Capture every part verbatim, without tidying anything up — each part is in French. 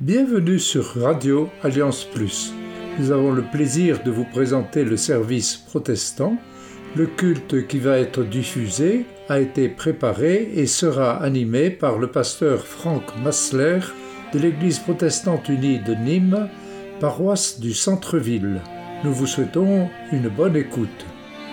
Bienvenue sur Radio Alliance Plus. Nous avons le plaisir de vous présenter le service protestant. Le culte qui va être diffusé a été préparé et sera animé par le pasteur Franck Massler de l'Église protestante unie de Nîmes, paroisse du centre-ville. Nous vous souhaitons une bonne écoute.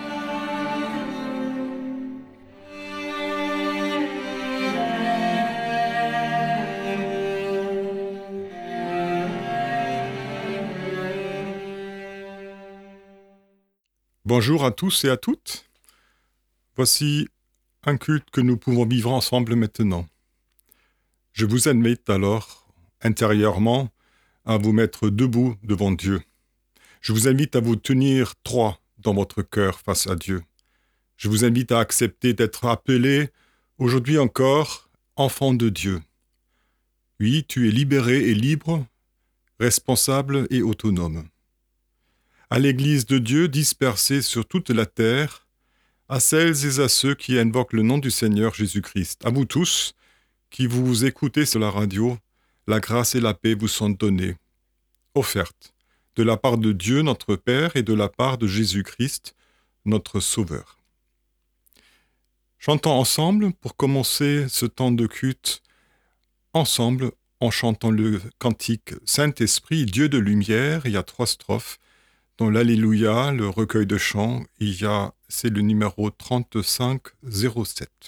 Bonjour à tous et à toutes. Voici un culte que nous pouvons vivre ensemble maintenant. Je vous invite alors, intérieurement, à vous mettre debout devant Dieu. Je vous invite à vous tenir droit dans votre cœur face à Dieu. Je vous invite à accepter d'être appelé, aujourd'hui encore, enfant de Dieu. Oui, tu es libéré et libre, responsable et autonome. À l'Église de Dieu dispersée sur toute la terre, à celles et à ceux qui invoquent le nom du Seigneur Jésus-Christ, à vous tous qui vous écoutez sur la radio, la grâce et la paix vous sont données, offertes, de la part de Dieu notre Père et de la part de Jésus-Christ, notre Sauveur. Chantons ensemble pour commencer ce temps de culte, ensemble en chantant le cantique Saint-Esprit, Dieu de lumière. Il y a trois strophes. Dans l'Alléluia, le recueil de chants, il y a, c'est le numéro trente-cinq zéro sept.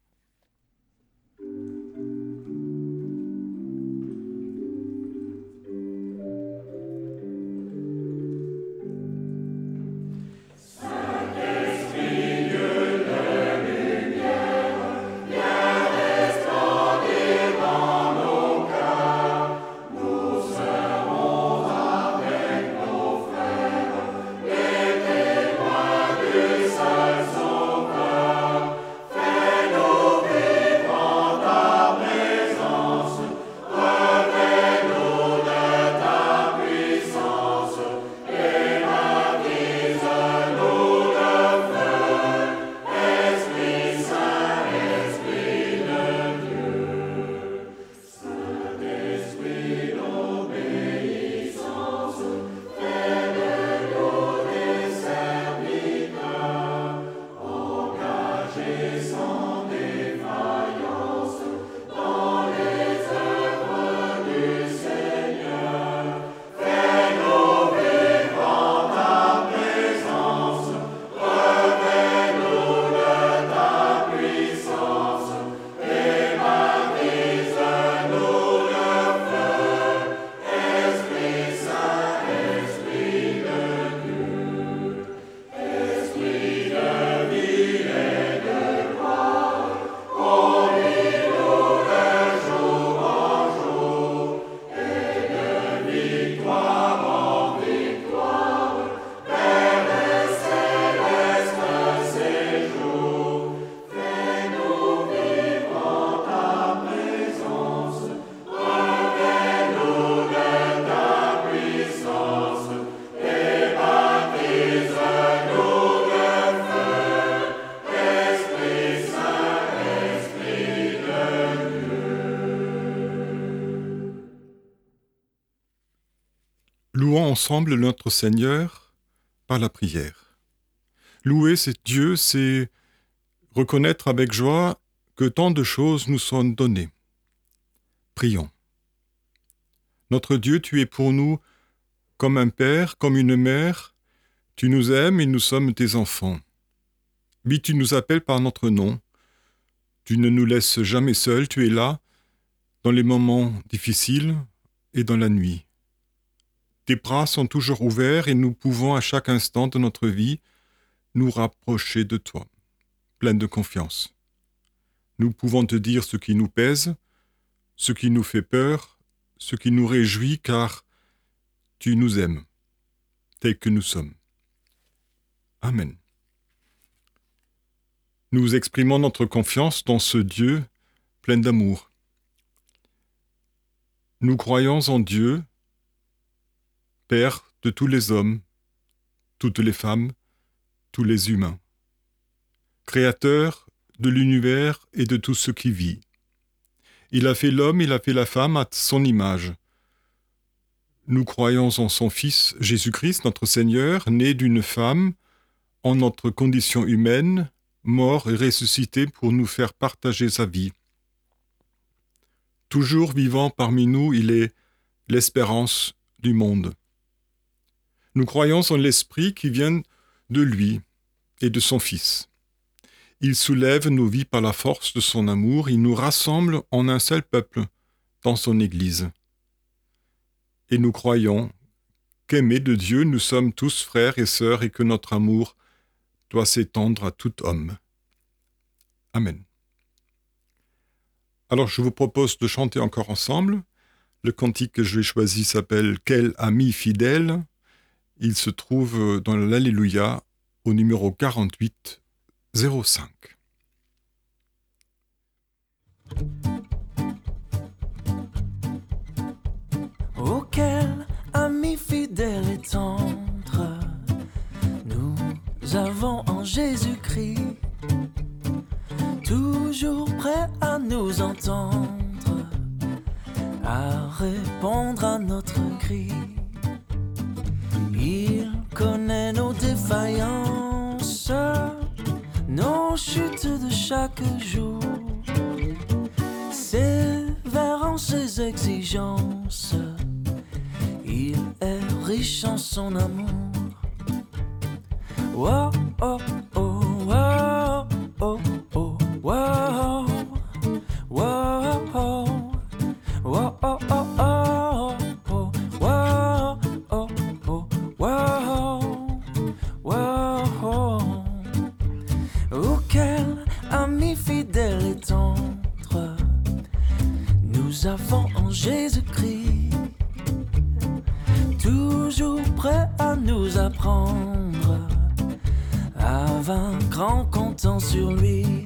Louons ensemble notre Seigneur par la prière. Louer c'est Dieu, c'est reconnaître avec joie que tant de choses nous sont données. Prions. Notre Dieu, tu es pour nous comme un père, comme une mère. Tu nous aimes et nous sommes tes enfants. Oui, tu nous appelles par notre nom. Tu ne nous laisses jamais seuls, tu es là, dans les moments difficiles et dans la nuit. Tes bras sont toujours ouverts et nous pouvons à chaque instant de notre vie nous rapprocher de toi, pleins de confiance. Nous pouvons te dire ce qui nous pèse, ce qui nous fait peur, ce qui nous réjouit, car tu nous aimes, tels que nous sommes. Amen. Nous exprimons notre confiance dans ce Dieu plein d'amour. Nous croyons en Dieu, Père de tous les hommes, toutes les femmes, tous les humains, Créateur de l'univers et de tout ce qui vit. Il a fait l'homme, il a fait la femme à son image. Nous croyons en son Fils Jésus-Christ, notre Seigneur, né d'une femme, en notre condition humaine, mort et ressuscité pour nous faire partager sa vie. Toujours vivant parmi nous, il est l'espérance du monde. Nous croyons en l'Esprit qui vient de lui et de son Fils. Il soulève nos vies par la force de son amour, il nous rassemble en un seul peuple dans son Église. Et nous croyons qu'aimés de Dieu, nous sommes tous frères et sœurs et que notre amour doit s'étendre à tout homme. Amen. Alors je vous propose de chanter encore ensemble. Le cantique que j'ai choisi s'appelle « Quel ami fidèle ». Il se trouve dans l'Alléluia au numéro quarante-huit zéro cinq. Oh, quel ami fidèle et tendre nous avons en Jésus-Christ, toujours prêt à nous entendre, à répondre à notre cri. Il connaît nos défaillances, nos chutes de chaque jour, sévère en ses exigences. Il est riche en son amour. Wow, oh, oh, wow, oh, oh, wow, wow, oh, wow, oh, oh, oh, oh, wow, oh, oh, wow, wow. Oh, quel ami fidèle et tendre nous avons en Jésus-Christ, toujours prêt à nous apprendre à vaincre en comptant sur lui.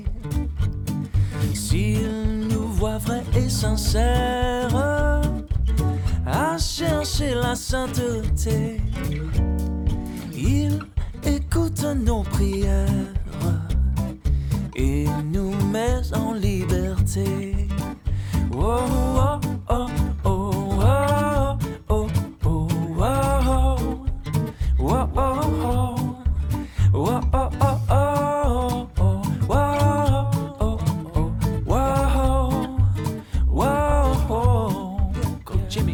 S'il nous voit vrais et sincères à chercher la sainteté, il écoute nos prières et nous met en liberté. Oh, oh, oh, oh, oh, oh, oh, oh, oh, oh, oh. Wow, oh, oh, oh, oh, wow, oh, oh, wow, wow, go Jimmy.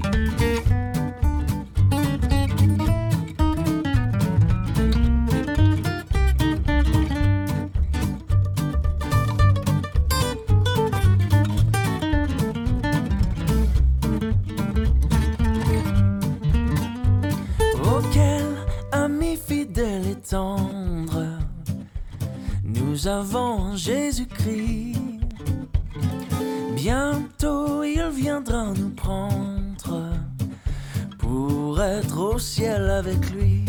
Oh, quel ami fidèle et tendre nous avons en Jésus-Christ. Bientôt il viendra nous prendre pour être au ciel avec lui.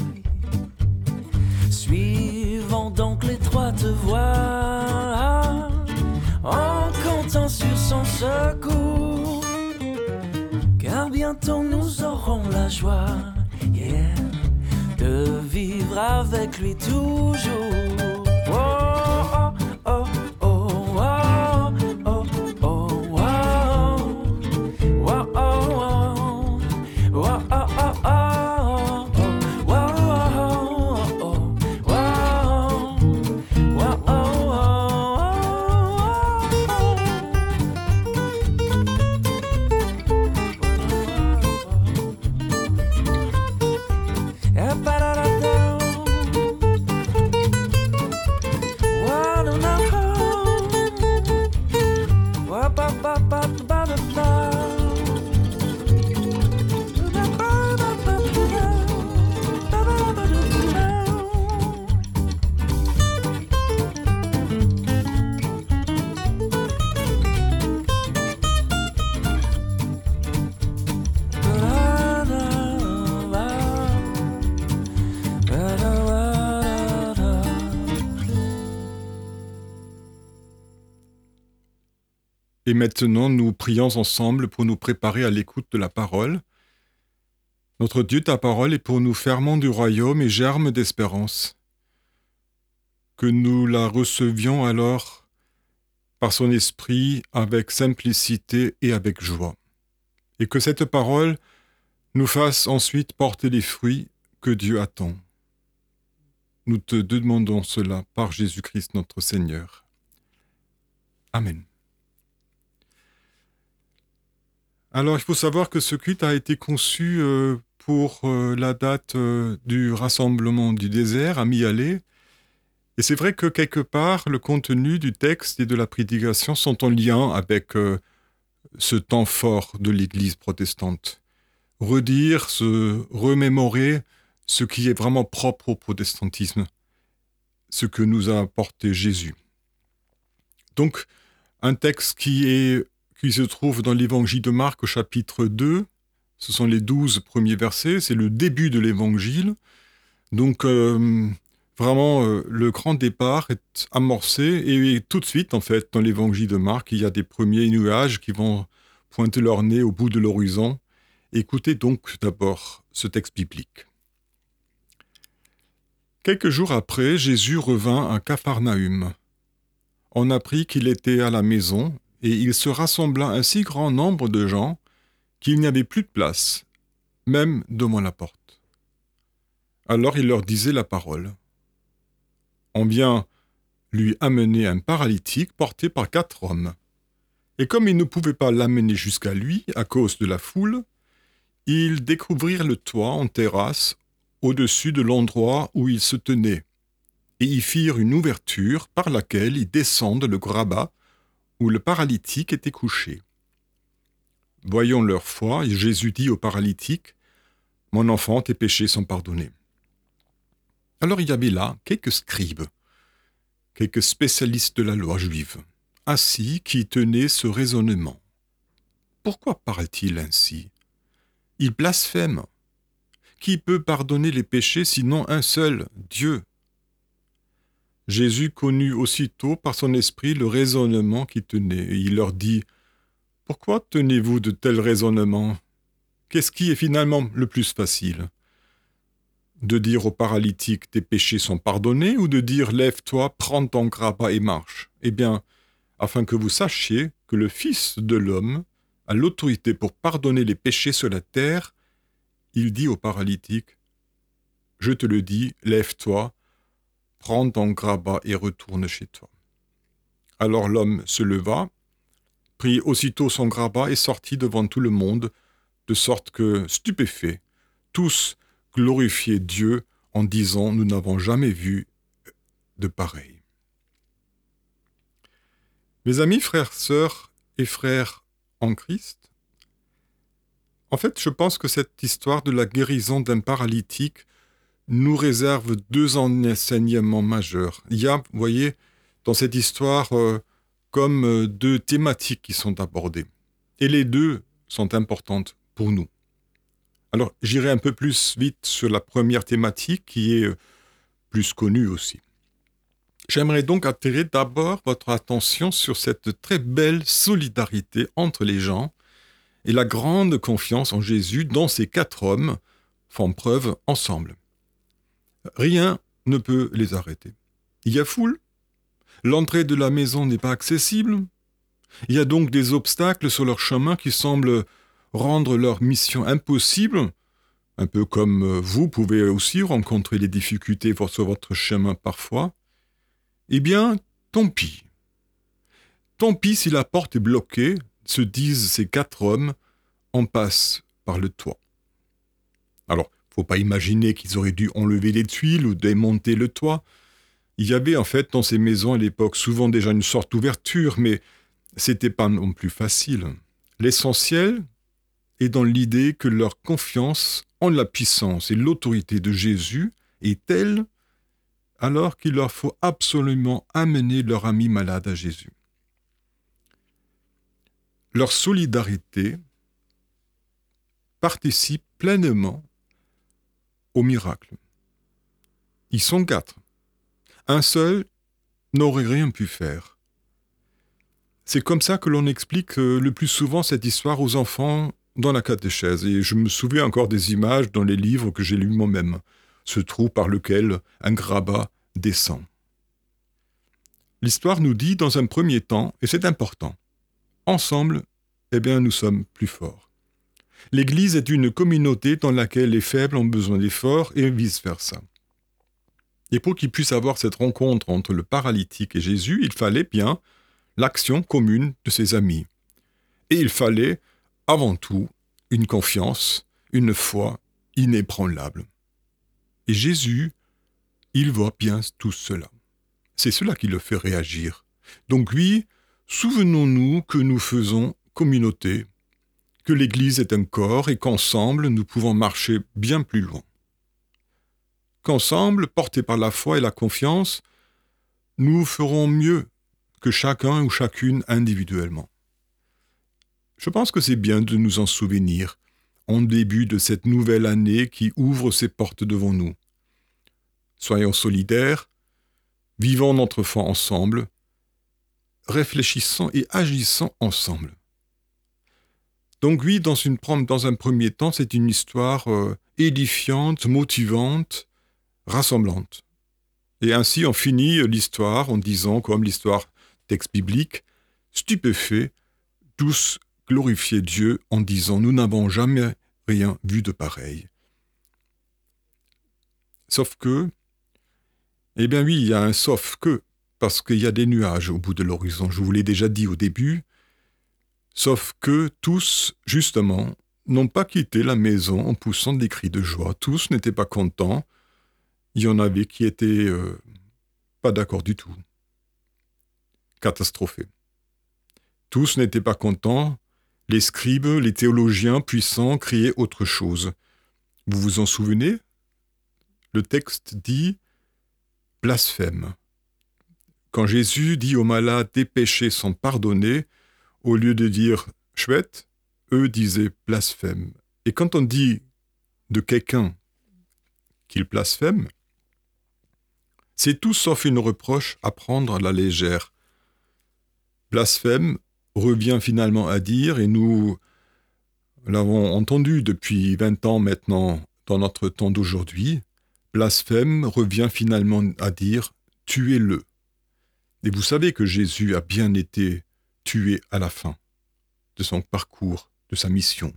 Suivons donc l'étroite voie en comptant sur son secours, car bientôt nous aurons la joie, yeah, de vivre avec lui toujours. Oh, oh, oh, oh, oh, oh, oh, wow. Wow, oh, oh. Wow, oh, oh, oh. Wow, oh, oh. Wow. Wow, oh, oh. Yeah, ba-da-da-da. Et maintenant, nous prions ensemble pour nous préparer à l'écoute de la parole. Notre Dieu, ta parole est pour nous ferment du royaume et germe d'espérance. Que nous la recevions alors par son esprit avec simplicité et avec joie. Et que cette parole nous fasse ensuite porter les fruits que Dieu attend. Nous te demandons cela par Jésus-Christ notre Seigneur. Amen. Alors, il faut savoir que ce culte a été conçu euh, pour euh, la date euh, du rassemblement du désert à Mi-Allée. Et c'est vrai que quelque part, le contenu du texte et de la prédication sont en lien avec euh, ce temps fort de l'Église protestante. Redire, se remémorer ce qui est vraiment propre au protestantisme, ce que nous a apporté Jésus. Donc, un texte qui, est, qui se trouve dans l'évangile de Marc au chapitre deux, ce sont les douze premiers versets, c'est le début de l'évangile. Donc, euh, vraiment, euh, le grand départ est amorcé, et, et tout de suite, en fait, dans l'évangile de Marc, il y a des premiers nuages qui vont pointer leur nez au bout de l'horizon. Écoutez donc d'abord ce texte biblique. Quelques jours après, Jésus revint à Capharnaüm. On apprit qu'il était à la maison, et il se rassembla un si grand nombre de gens qu'il n'y avait plus de place, même devant la porte. Alors il leur disait la parole. On vient lui amener un paralytique porté par quatre hommes. Et comme ils ne pouvaient pas l'amener jusqu'à lui à cause de la foule, ils découvrirent le toit en terrasse au-dessus de l'endroit où il se tenait, et y firent une ouverture par laquelle ils descendent le grabat où le paralytique était couché. Voyant leur foi, Jésus dit au paralytique, « Mon enfant, tes péchés sont pardonnés. » Alors il y avait là quelques scribes, quelques spécialistes de la loi juive, assis qui tenaient ce raisonnement. Pourquoi parle-t-il ainsi ? Il blasphème. Qui peut pardonner les péchés sinon un seul, Dieu ? Jésus connut aussitôt par son esprit le raisonnement qui tenait, et il leur dit « Pourquoi tenez-vous de tels raisonnements ? Qu'est-ce qui est finalement le plus facile ? De dire au paralytique « Tes péchés sont pardonnés » ou de dire « Lève-toi, prends ton grabat et marche » ? Eh bien, afin que vous sachiez que le Fils de l'homme a l'autorité pour pardonner les péchés sur la terre, il dit au paralytique, « Je te le dis, lève-toi, prends ton grabat et retourne chez toi. » Alors l'homme se leva, prit aussitôt son grabat et sortit devant tout le monde, de sorte que, stupéfaits, tous glorifiaient Dieu en disant « Nous n'avons jamais vu de pareil. » Mes amis, frères, sœurs et frères en Christ, en fait, je pense que cette histoire de la guérison d'un paralytique nous réserve deux enseignements majeurs. Il y a, vous voyez, dans cette histoire, euh, comme euh, deux thématiques qui sont abordées. Et les deux sont importantes pour nous. Alors, j'irai un peu plus vite sur la première thématique, qui est euh, plus connue aussi. J'aimerais donc attirer d'abord votre attention sur cette très belle solidarité entre les gens et la grande confiance en Jésus dont ces quatre hommes font preuve ensemble. Rien ne peut les arrêter. Il y a foule, l'entrée de la maison n'est pas accessible, il y a donc des obstacles sur leur chemin qui semblent rendre leur mission impossible, un peu comme vous pouvez aussi rencontrer des difficultés sur votre chemin parfois. Eh bien, tant pis. Tant pis si la porte est bloquée, se disent ces quatre hommes, on passe par le toit. Alors, il ne faut pas imaginer qu'ils auraient dû enlever les tuiles ou démonter le toit. Il y avait en fait dans ces maisons à l'époque souvent déjà une sorte d'ouverture, mais c'était pas non plus facile. L'essentiel est dans l'idée que leur confiance en la puissance et l'autorité de Jésus est telle alors qu'il leur faut absolument amener leur ami malade à Jésus. Leur solidarité participe pleinement au miracle. Ils sont quatre. Un seul n'aurait rien pu faire. C'est comme ça que l'on explique le plus souvent cette histoire aux enfants dans la catéchèse. Et je me souviens encore des images dans les livres que j'ai lus moi-même. Ce trou par lequel un grabat descend. L'histoire nous dit dans un premier temps, et c'est important, ensemble, eh bien, nous sommes plus forts. L'Église est une communauté dans laquelle les faibles ont besoin d'efforts et vice-versa. Et pour qu'il puisse avoir cette rencontre entre le paralytique et Jésus, il fallait bien l'action commune de ses amis. Et il fallait, avant tout, une confiance, une foi inébranlable. Et Jésus, il voit bien tout cela. C'est cela qui le fait réagir. Donc oui, souvenons-nous que nous faisons communauté, que l'Église est un corps et qu'ensemble, nous pouvons marcher bien plus loin. Qu'ensemble, portés par la foi et la confiance, nous ferons mieux que chacun ou chacune individuellement. Je pense que c'est bien de nous en souvenir en début de cette nouvelle année qui ouvre ses portes devant nous. Soyons solidaires, vivons notre foi ensemble, réfléchissons et agissons ensemble. Donc oui, dans, une, dans un premier temps, c'est une histoire euh, édifiante, motivante, rassemblante. Et ainsi, on finit l'histoire en disant, comme l'histoire texte biblique, stupéfaits, tous glorifiaient Dieu en disant « Nous n'avons jamais rien vu de pareil ». Sauf que, eh bien oui, il y a un sauf que, parce qu'il y a des nuages au bout de l'horizon, je vous l'ai déjà dit au début, sauf que tous, justement, n'ont pas quitté la maison en poussant des cris de joie. Tous n'étaient pas contents. Il y en avait qui étaient euh, pas d'accord du tout. Catastrophés. Tous n'étaient pas contents. Les scribes, les théologiens puissants criaient autre chose. Vous vous en souvenez ? Le texte dit « blasphème ». Quand Jésus dit aux malades « tes péchés sont pardonnés », au lieu de dire « chouette », eux disaient « blasphème ». Et quand on dit de quelqu'un qu'il blasphème, c'est tout sauf une reproche à prendre à la légère. Blasphème revient finalement à dire, et nous l'avons entendu depuis vingt ans maintenant dans notre temps d'aujourd'hui, blasphème revient finalement à dire « tuez-le ». Et vous savez que Jésus a bien été tué à la fin de son parcours, de sa mission.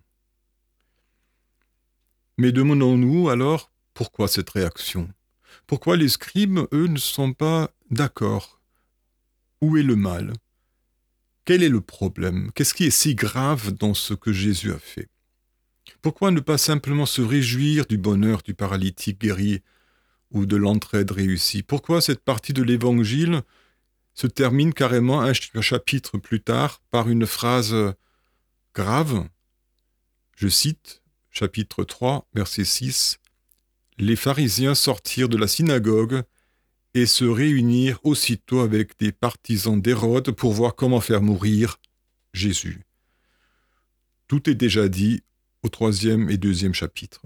Mais demandons-nous alors, pourquoi cette réaction ? Pourquoi les scribes, eux, ne sont pas d'accord ? Où est le mal ? Quel est le problème ? Qu'est-ce qui est si grave dans ce que Jésus a fait ? Pourquoi ne pas simplement se réjouir du bonheur du paralytique guéri ou de l'entraide réussie ? Pourquoi cette partie de l'Évangile se termine carrément un chapitre plus tard par une phrase grave. Je cite, chapitre trois, verset six, « Les pharisiens sortirent de la synagogue et se réunirent aussitôt avec des partisans d'Hérode pour voir comment faire mourir Jésus. » Tout est déjà dit au troisième et deuxième chapitre.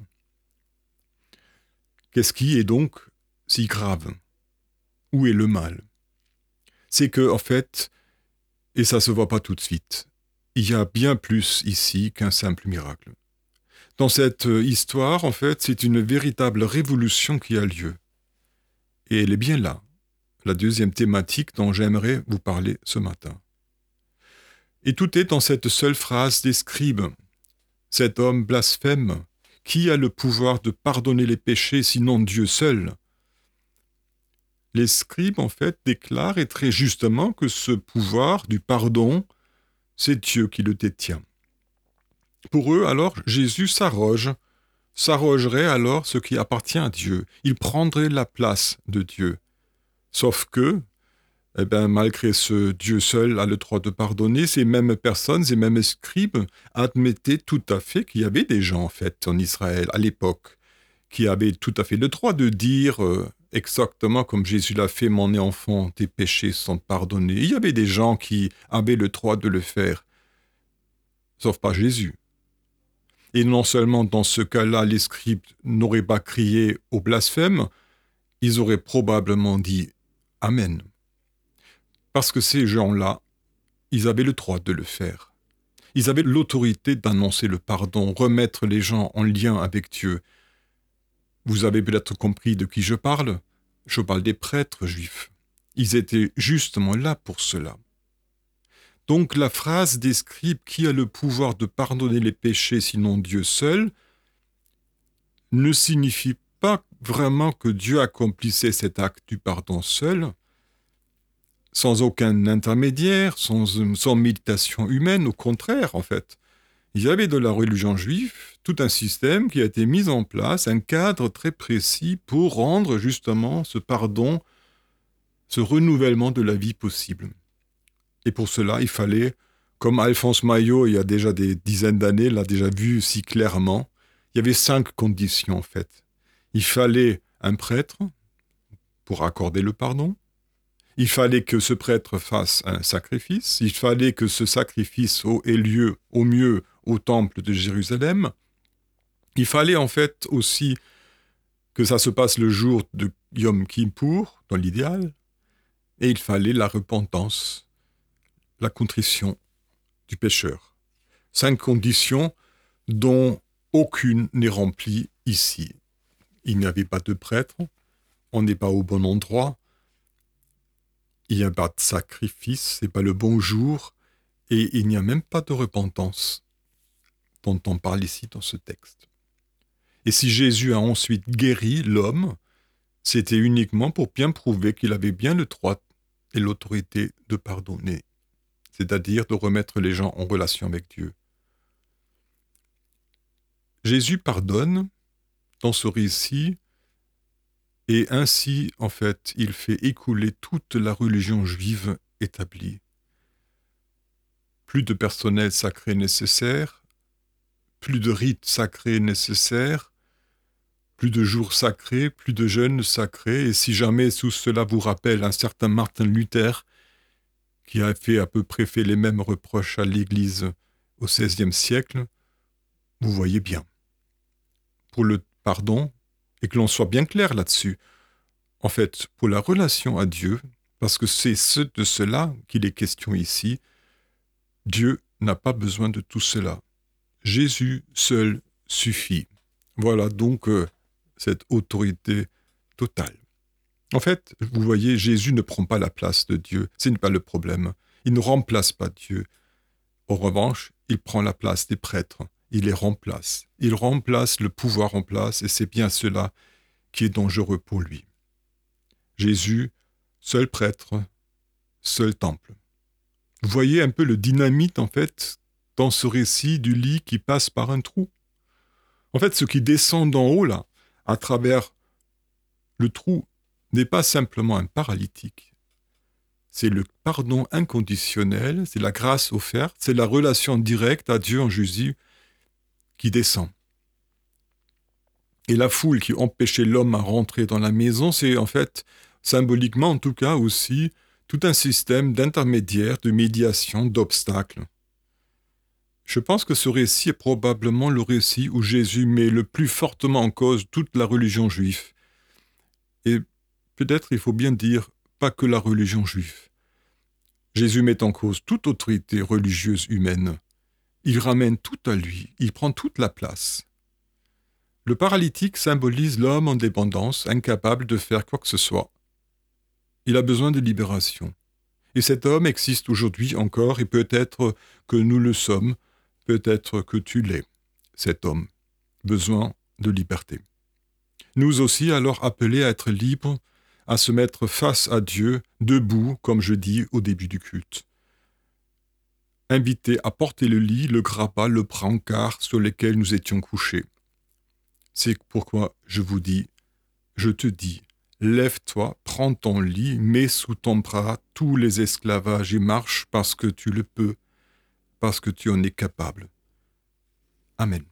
Qu'est-ce qui est donc si grave ? Où est le mal ? C'est que, en fait, et ça se voit pas tout de suite, il y a bien plus ici qu'un simple miracle. Dans cette histoire, en fait, c'est une véritable révolution qui a lieu. Et elle est bien là, la deuxième thématique dont j'aimerais vous parler ce matin. Et tout est dans cette seule phrase des scribes. Cet homme blasphème, qui a le pouvoir de pardonner les péchés sinon Dieu seul ? Les scribes, en fait, déclarent et très justement que ce pouvoir du pardon, c'est Dieu qui le détient. Pour eux, alors, Jésus s'arroge, s'arrogerait alors ce qui appartient à Dieu. Il prendrait la place de Dieu. Sauf que, eh ben, malgré ce Dieu seul a le droit de pardonner, ces mêmes personnes, ces mêmes scribes admettaient tout à fait qu'il y avait des gens, en fait, en Israël, à l'époque, qui avaient tout à fait le droit de dire... Euh, exactement comme Jésus l'a fait, mon enfant, tes péchés sont pardonnés. Il y avait des gens qui avaient le droit de le faire, sauf pas Jésus. Et non seulement dans ce cas-là, les scribes n'auraient pas crié au blasphème, ils auraient probablement dit « Amen ». Parce que ces gens-là, ils avaient le droit de le faire. Ils avaient l'autorité d'annoncer le pardon, remettre les gens en lien avec Dieu. Vous avez peut-être compris de qui je parle. Je parle des prêtres juifs. Ils étaient justement là pour cela. Donc la phrase des scribes « Qui a le pouvoir de pardonner les péchés sinon Dieu seul ?» ne signifie pas vraiment que Dieu accomplissait cet acte du pardon seul, sans aucun intermédiaire, sans, sans méditation humaine, au contraire en fait. Il y avait de la religion juive tout un système qui a été mis en place, un cadre très précis pour rendre justement ce pardon, ce renouvellement de la vie possible. Et pour cela, il fallait, comme Alphonse Maillot, il y a déjà des dizaines d'années, l'a déjà vu si clairement, il y avait cinq conditions en fait. Il fallait un prêtre pour accorder le pardon. Il fallait que ce prêtre fasse un sacrifice. Il fallait que ce sacrifice ait lieu au mieux au temple de Jérusalem. Il fallait en fait aussi que ça se passe le jour de Yom Kippour, dans l'idéal. Et il fallait la repentance, la contrition du pécheur. Cinq conditions dont aucune n'est remplie ici. Il n'y avait pas de prêtre, on n'est pas au bon endroit, il n'y a pas de sacrifice, ce n'est pas le bon jour, et il n'y a même pas de repentance dont on parle ici dans ce texte. Et si Jésus a ensuite guéri l'homme, c'était uniquement pour bien prouver qu'il avait bien le droit et l'autorité de pardonner, c'est-à-dire de remettre les gens en relation avec Dieu. Jésus pardonne dans ce récit, et ainsi, en fait, il fait écouler toute la religion juive établie. Plus de personnel sacré nécessaire, plus de rites sacrés nécessaires, plus de jours sacrés, plus de jeûnes sacrés, et si jamais tout cela vous rappelle un certain Martin Luther, qui a fait à peu près fait les mêmes reproches à l'Église au seizième siècle, vous voyez bien. Pour le pardon, et que l'on soit bien clair là-dessus, en fait, pour la relation à Dieu, parce que c'est ce, de cela qu'il est question ici, Dieu n'a pas besoin de tout cela. Jésus seul suffit. Voilà donc euh, cette autorité totale. En fait, vous voyez, Jésus ne prend pas la place de Dieu, ce n'est pas le problème. Il ne remplace pas Dieu. En revanche, il prend la place des prêtres. Il les remplace. Il remplace le pouvoir en place, et c'est bien cela qui est dangereux pour lui. Jésus, seul prêtre, seul temple. Vous voyez un peu le dynamite, en fait, dans ce récit du lit qui passe par un trou. En fait, ce qui descend d'en haut, là, à travers le trou, n'est pas simplement un paralytique. C'est le pardon inconditionnel, c'est la grâce offerte, c'est la relation directe à Dieu en Jésus qui descend. Et la foule qui empêchait l'homme à rentrer dans la maison, c'est en fait, symboliquement en tout cas aussi, tout un système d'intermédiaires, de médiation, d'obstacles. Je pense que ce récit est probablement le récit où Jésus met le plus fortement en cause toute la religion juive. Et peut-être il faut bien dire, pas que la religion juive. Jésus met en cause toute autorité religieuse humaine. Il ramène tout à lui, il prend toute la place. Le paralytique symbolise l'homme en dépendance, incapable de faire quoi que ce soit. Il a besoin de libération. Et cet homme existe aujourd'hui encore, et peut-être que nous le sommes, peut-être que tu l'es, cet homme. Besoin de liberté. Nous aussi, alors appelés à être libres, à se mettre face à Dieu, debout, comme je dis au début du culte. Invités à porter le lit, le grappin, le brancard sur lesquels nous étions couchés. C'est pourquoi je vous dis, je te dis, lève-toi, prends ton lit, mets sous ton bras tous les esclavages et marche parce que tu le peux, parce que tu en es capable. Amen.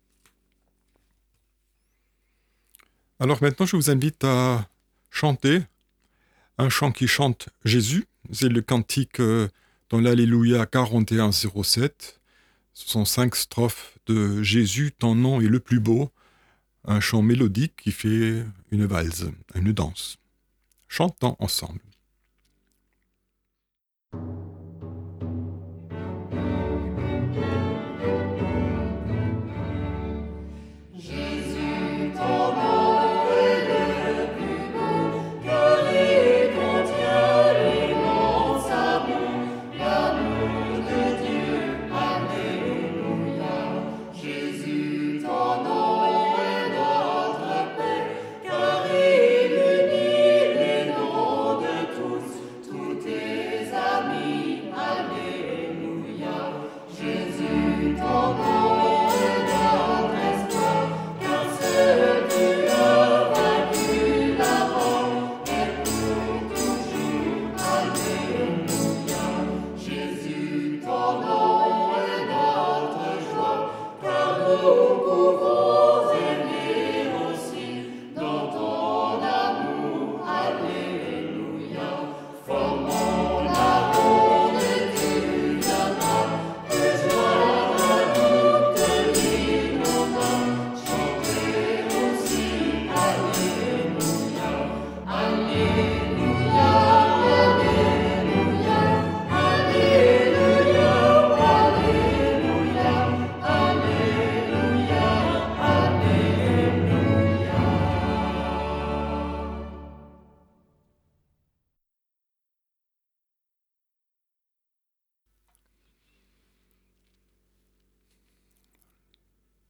Alors maintenant, je vous invite à chanter un chant qui chante Jésus. C'est le cantique euh, dans l'Alléluia quarante et un zéro sept. Ce sont cinq strophes de Jésus, ton nom est le plus beau. Un chant mélodique qui fait une valse, une danse. Chantons ensemble. L'amour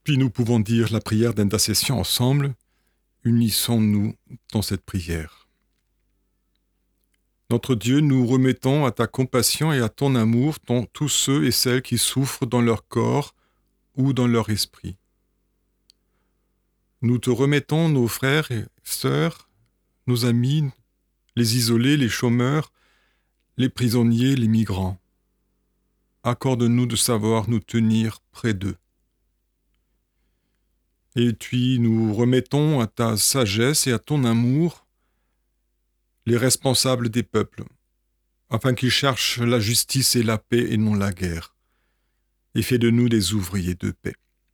Puis nous pouvons dire la prière d'intercession ensemble. Unissons-nous dans cette prière. Notre Dieu, nous remettons à ta compassion et à ton amour ton, tous ceux et celles qui souffrent dans leur corps ou dans leur esprit. Nous te remettons nos frères et sœurs, nos amis, les isolés, les chômeurs, les prisonniers, les migrants. Accorde-nous de savoir nous tenir près d'eux. Et puis nous remettons à ta sagesse et à ton amour les responsables des peuples, afin qu'ils cherchent la justice et la paix et non la guerre, et fais de nous des ouvriers de paix.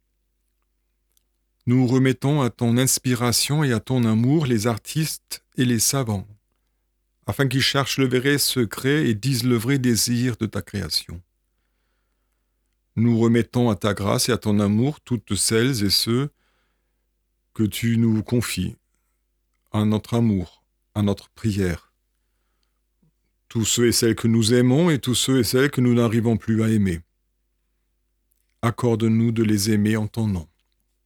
Nous remettons à ton inspiration et à ton amour les artistes et les savants, afin qu'ils cherchent le vrai secret et disent le vrai désir de ta création. Nous remettons à ta grâce et à ton amour toutes celles et ceux que tu nous confies, à notre amour, à notre prière. Tous ceux et celles que nous aimons et tous ceux et celles que nous n'arrivons plus à aimer. Accorde-nous de les aimer en ton nom.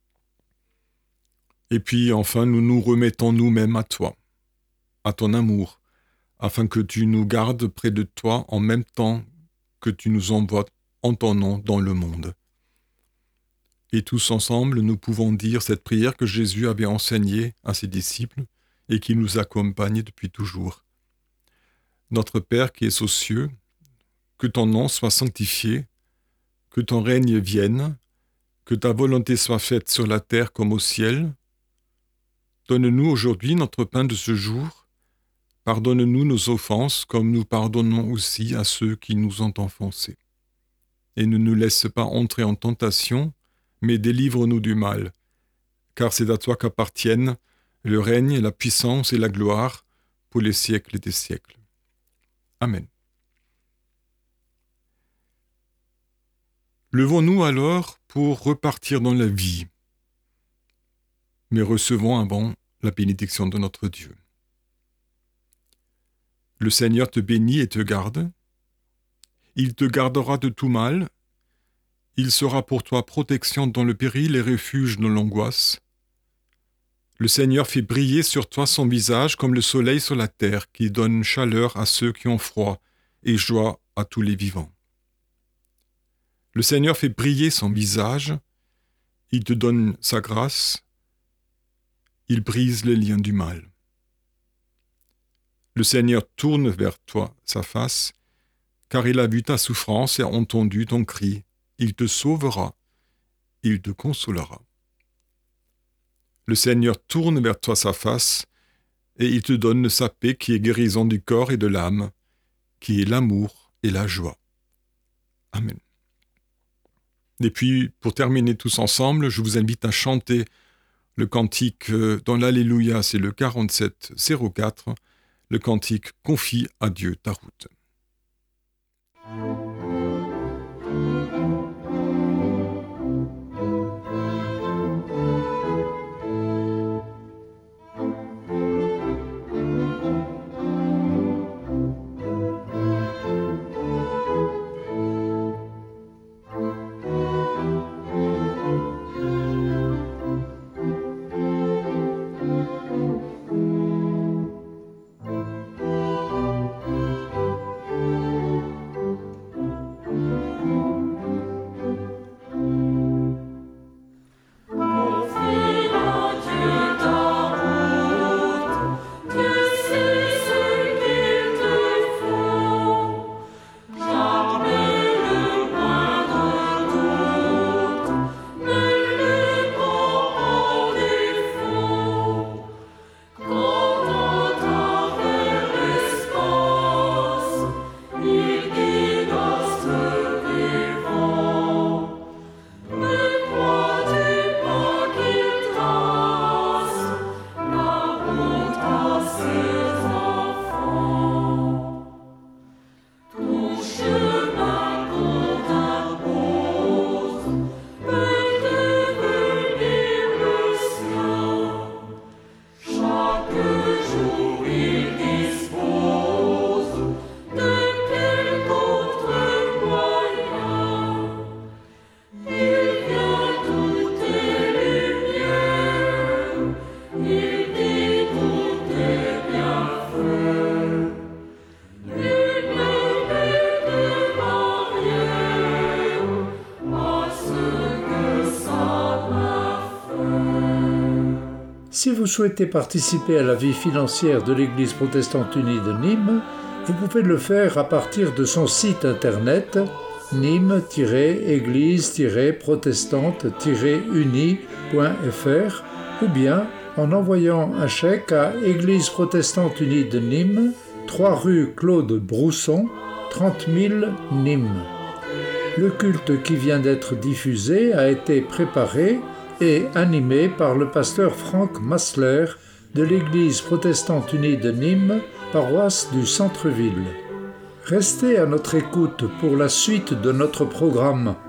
Et puis enfin, nous nous remettons nous-mêmes à toi, à ton amour, afin que tu nous gardes près de toi en même temps que tu nous envoies en ton nom dans le monde. Et tous ensemble, nous pouvons dire cette prière que Jésus avait enseignée à ses disciples et qui nous accompagne depuis toujours. Notre Père qui es aux cieux, que ton nom soit sanctifié, que ton règne vienne, que ta volonté soit faite sur la terre comme au ciel. Donne-nous aujourd'hui notre pain de ce jour. Pardonne-nous nos offenses comme nous pardonnons aussi à ceux qui nous ont offensés. Et ne nous laisse pas entrer en tentation, mais délivre-nous du mal, car c'est à toi qu'appartiennent le règne, la puissance et la gloire pour les siècles des siècles. Amen. Levons-nous alors pour repartir dans la vie, mais recevons avant la bénédiction de notre Dieu. Le Seigneur te bénit et te garde. Il te gardera de tout mal. Il sera pour toi protection dans le péril et refuge dans l'angoisse. Le Seigneur fait briller sur toi son visage comme le soleil sur la terre, qui donne chaleur à ceux qui ont froid et joie à tous les vivants. Le Seigneur fait briller son visage, il te donne sa grâce, il brise les liens du mal. Le Seigneur tourne vers toi sa face, car il a vu ta souffrance et a entendu ton cri. Il te sauvera, il te consolera. Le Seigneur tourne vers toi sa face, et il te donne sa paix qui est guérison du corps et de l'âme, qui est l'amour et la joie. Amen. Et puis, pour terminer tous ensemble, je vous invite à chanter le cantique dans l'Alléluia, c'est le quarante-sept zéro quatre, le cantique « Confie à Dieu ta route ». Si vous souhaitez participer à la vie financière de l'Église protestante unie de Nîmes, vous pouvez le faire à partir de son site internet nîmes tiret église tiret protestante tiret unie point f r ou bien en envoyant un chèque à Église protestante unie de Nîmes, trois rue Claude Brousson, trente mille Nîmes. Le culte qui vient d'être diffusé a été préparé et animé par le pasteur Franck Massler de l'Église protestante unie de Nîmes, paroisse du centre-ville. Restez à notre écoute pour la suite de notre programme.